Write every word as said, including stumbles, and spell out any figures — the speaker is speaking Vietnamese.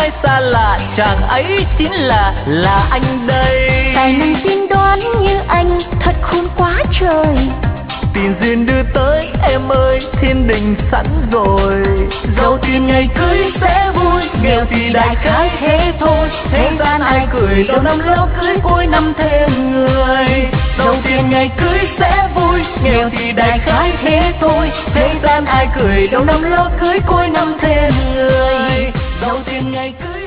ai xa lạ, chàng ấy chính là là anh đây. Tài năng tiên đoán như anh thật khôn quá trời. Tiền duyên đưa tới em ơi, thiên đình sẵn rồi. Giàu tiền ngày cưới sẽ vui, nghèo thì đại khái thế thôi. Thế gian ai cười đầu năm lúa cưới cuối năm thêm người. Giàu tiền ngày cưới sẽ vui, nghèo thì đại khái thế thôi. Thế gian ai cười đầu năm lúa cưới cuối năm thêm người. Giàu tiền ngày cưới